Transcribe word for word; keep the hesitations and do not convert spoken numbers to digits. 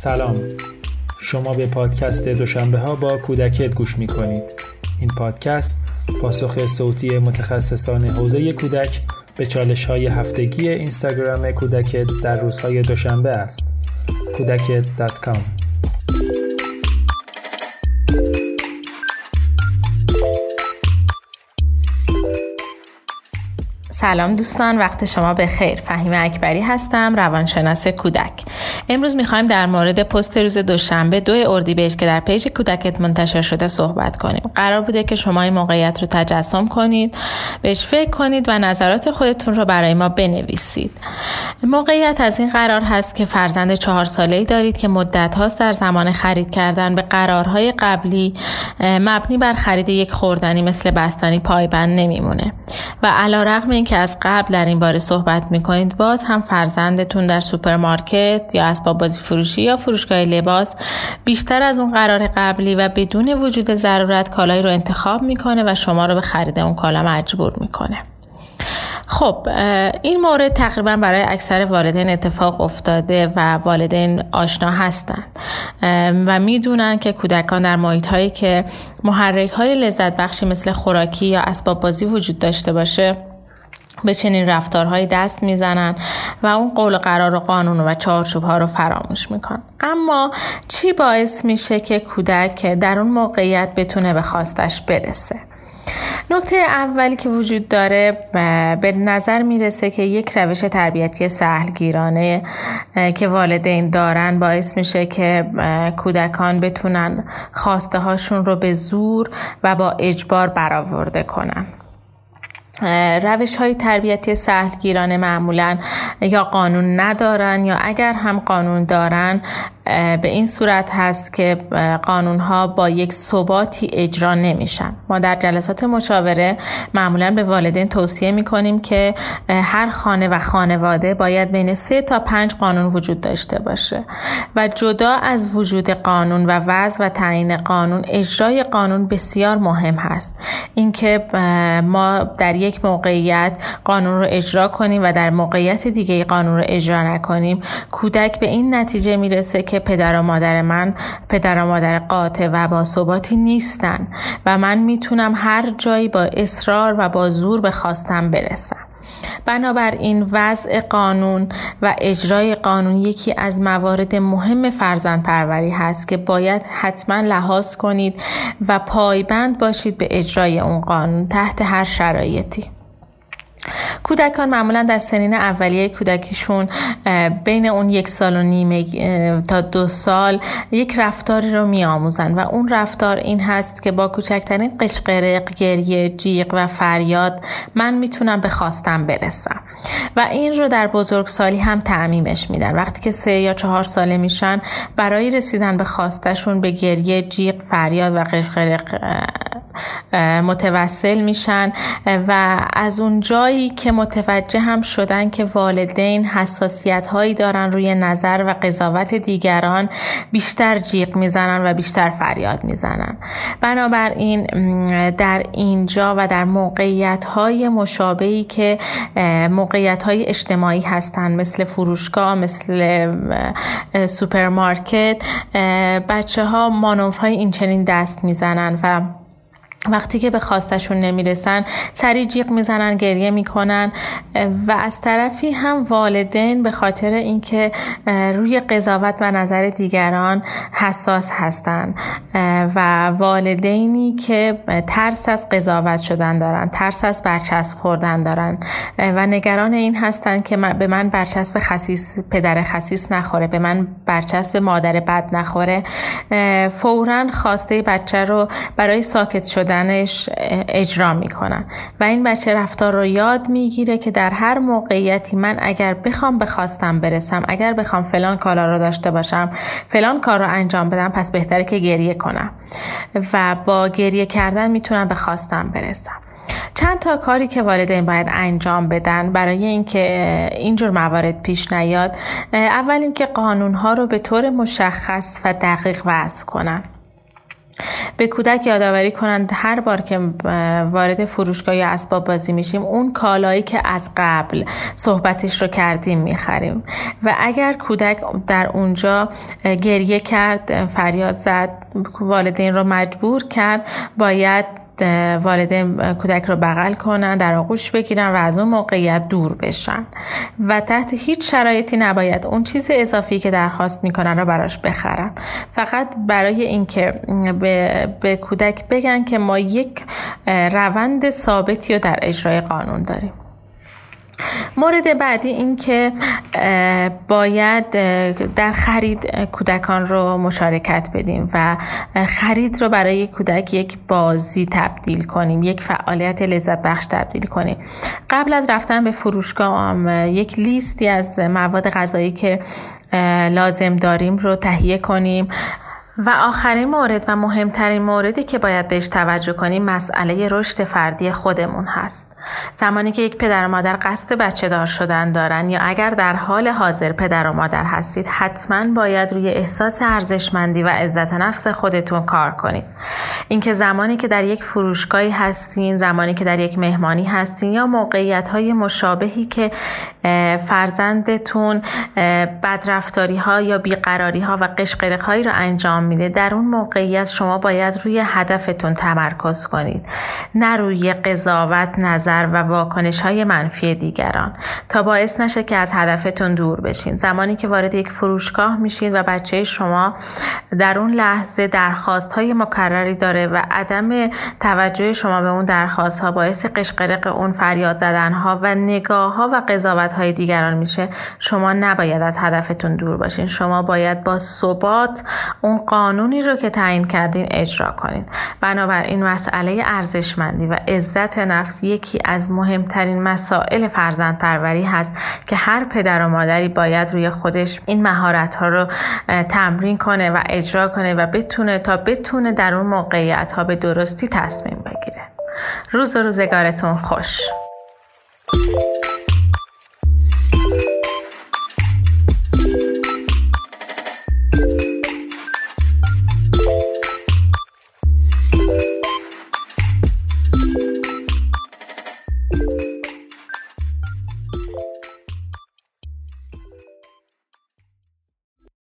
سلام، شما به پادکست دوشنبه ها با کودکت گوش می کنید. این پادکست پاسخ صوتی متخصصان حوزه کودک به چالش های هفتگی اینستاگرام کودکت در روزهای دوشنبه است. کودکت دات کام. سلام دوستان، وقت شما بخیر. فهیمه اکبری هستم، روانشناس کودک. امروز میخوایم در مورد پست روز دوشنبه دو اردیبهشت که در پیج کودکت منتشر شده صحبت کنیم. قرار بوده که شما این موقعیت رو تجسم کنید، بهش فکر کنید و نظرات خودتون رو برای ما بنویسید. موقعیت از این قرار هست که فرزند چهار ساله‌ای دارید که مدت هاست در زمان خرید کردن به قرارهای قبلی مبنی بر خرید یک خوردنی مثل بستنی پایبند نمیمونه و علیرغم این که از قبل در این باره صحبت میکنید، باز هم فرزندتون در سوپرمارکت یا اسباب بازی فروشی یا فروشگاه لباس بیشتر از اون قرار قبلی و بدون وجود ضرورت کالایی رو انتخاب میکنه و شما رو به خرید اون کالا مجبور میکنه. خب این مورد تقریبا برای اکثر والدین اتفاق افتاده و والدین آشنا هستند و میدونن که کودکان در محیط هایی که محرک های لذت بخشی مثل خوراکی یا اسباب بازی وجود داشته باشه به چنین رفتارهایی دست میزنن و اون قول قرار و قانون و چارچوب ها رو فراموش میکنن. اما چی باعث میشه که کودک در اون موقعیت بتونه به خواستش برسه؟ نکته اولی که وجود داره به نظر میرسه که یک روش تربیتی سهلگیرانه که والدین دارن باعث میشه که کودکان بتونن خواسته هاشون رو به زور و با اجبار برآورده کنن. روش های تربیتی سهلگیرانه معمولاً یا قانون ندارن یا اگر هم قانون دارن به این صورت هست که قانون ها با یک ثباتی اجرا نمیشن. ما در جلسات مشاوره معمولاً به والدین توصیه میکنیم که هر خانه و خانواده باید بین سه تا پنج قانون وجود داشته باشه و جدا از وجود قانون و وضع و تعیین قانون، اجرای قانون بسیار مهم هست. اینکه ما در یک موقعیت قانون رو اجرا کنیم و در موقعیت دیگه قانون رو اجرا نکنیم، کودک به این نتیجه میرسه که پدر و مادر من پدر و مادر قاطع و با ثباتی نیستن و من میتونم هر جایی با اصرار و با زور به خواستم برسم. بنابراین وضع قانون و اجرای قانون یکی از موارد مهم فرزندپروری هست که باید حتما لحاظ کنید و پایبند باشید به اجرای اون قانون تحت هر شرایطی. کودکان معمولا در سنین اولیه کودکیشون بین اون یک سال و نیم تا دو سال یک رفتاری رو می آموزن و اون رفتار این هست که با کوچکترین قشقرق، گریه، جیغ و فریاد من میتونم به خواستم برسم و این رو در بزرگسالی هم تعمیمش میدن. وقتی که سه یا چهار ساله میشن برای رسیدن به خواستشون به گریه، جیغ، فریاد و قشقرق متوسل میشن و از اون جایی که متوجه هم شدن که والدین حساسیت هایی دارن روی نظر و قضاوت دیگران، بیشتر جیغ میزنن و بیشتر فریاد میزنن. بنابراین در اینجا و در موقعیت های مشابهی که موقعیت های اجتماعی هستن مثل فروشگاه، مثل سوپرمارکت، بچه ها مانورهای این چنین دست میزنن و وقتی که به خواستشون نمیرسن سری جیغ میزنن، گریه میکنن و از طرفی هم والدین به خاطر اینکه روی قضاوت و نظر دیگران حساس هستن و والدینی که ترس از قضاوت شدن دارن، ترس از برچسب خوردن دارن و نگران این هستن که به من برچسب خسیس پدر خسیس نخوره، به من برچسب مادر بد نخوره، فوراً خواسته بچه رو برای ساکت شدن اجرا میکنن و این بچه رفتار رو یاد میگیره که در هر موقعیتی من اگر بخوام به خواستم برسم، اگر بخوام فلان کالا رو داشته باشم، فلان کار رو انجام بدم، پس بهتره که گریه کنم و با گریه کردن میتونم به خواستم برسم. چند تا کاری که والدین باید انجام بدن برای اینکه اینجور موارد پیش نیاد. اول اینکه قانون‌ها رو به طور مشخص و دقیق وضع کنن. به کودک یادآوری کنند هر بار که وارد فروشگاه یا اسباب بازی میشیم اون کالایی که از قبل صحبتش رو کردیم میخریم و اگر کودک در اونجا گریه کرد، فریاد زد، والدین رو مجبور کرد، باید والدین کودک رو بغل کنن، در آغوش بگیرن و از اون موقعیت دور بشن و تحت هیچ شرایطی نباید اون چیز اضافی که درخواست میکنن رو براش بخرن، فقط برای اینکه به, به کودک بگن که ما یک روند ثابتی رو در اجرای قانون داریم. مورد بعدی این که باید در خرید کودکان رو مشارکت بدیم و خرید رو برای کودک یک بازی تبدیل کنیم، یک فعالیت لذت بخش تبدیل کنیم. قبل از رفتن به فروشگاه یک لیستی از مواد غذایی که لازم داریم رو تهیه کنیم. و آخرین مورد و مهمترین موردی که باید بهش توجه کنیم مسئله رشد فردی خودمون هست. زمانی که یک پدر و مادر قصد بچه دار شدن دارن یا اگر در حال حاضر پدر و مادر هستید، حتما باید روی احساس ارزشمندی و عزت نفس خودتون کار کنید. اینکه زمانی که در یک فروشگاهی هستین، زمانی که در یک مهمانی هستین یا موقعیت‌های مشابهی که فرزندتون بدرفتاری‌ها یا بیقراری‌ها و قشقرق‌هایی رو انجام میده، در اون موقعیت شما باید روی هدفتون تمرکز کنید، نه روی قضاوت، نظر و واکنش‌های منفی دیگران، تا باعث نشه که از هدفتون دور بشین. زمانی که وارد یک فروشگاه میشین و بچه شما در اون لحظه درخواست‌های مکرری داره و عدم توجه شما به اون درخواست‌ها باعث قشقرق اون فریاد زدن‌ها و نگاه‌ها و قضاوت‌های دیگران میشه، شما نباید از هدفتون دور باشین. شما باید با ثبات اون قانونی رو که تعیین کردین اجرا کنین. بنابراین مسئله ارزشمندی و عزت نفس یکی از مهمترین مسائل فرزندپروری هست که هر پدر و مادری باید روی خودش این مهارت‌ها رو تمرین کنه و اجرا کنه و بتونه تا بتونه در اون موقعیت‌ها به درستی تصمیم بگیره. روز و روزگارتون خوش.